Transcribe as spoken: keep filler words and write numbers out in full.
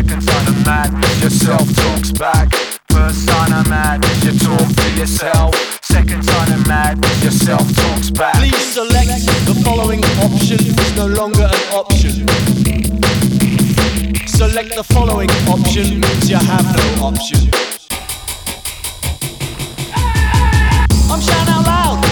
Second sign of madness, your self-talks back. First sign of madness, you talk for yourself. Second sign of madness, your self-talks back. Please select the following option is no longer an option. Select the following option means you have no option. I'm shouting out loud.